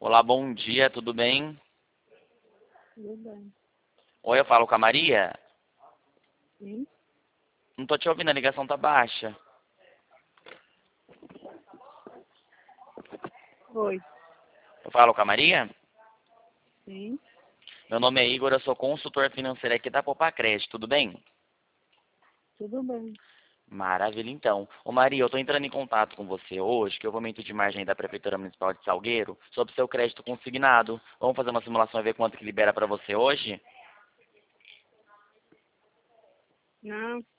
Olá, bom dia, tudo bem? Tudo bem. Oi, eu falo com a Maria? Sim? Não tô te ouvindo, a ligação tá baixa. Oi. Eu falo com a Maria? Sim? Meu nome é Igor, eu sou consultor financeiro aqui da Popacred, tudo bem? Tudo bem. Maravilha, então. Ô Maria, eu tô entrando em contato com você hoje, que é o aumento de margem da Prefeitura Municipal de Salgueiro, sobre seu crédito consignado. Vamos fazer uma simulação e ver quanto que libera para você hoje? Não,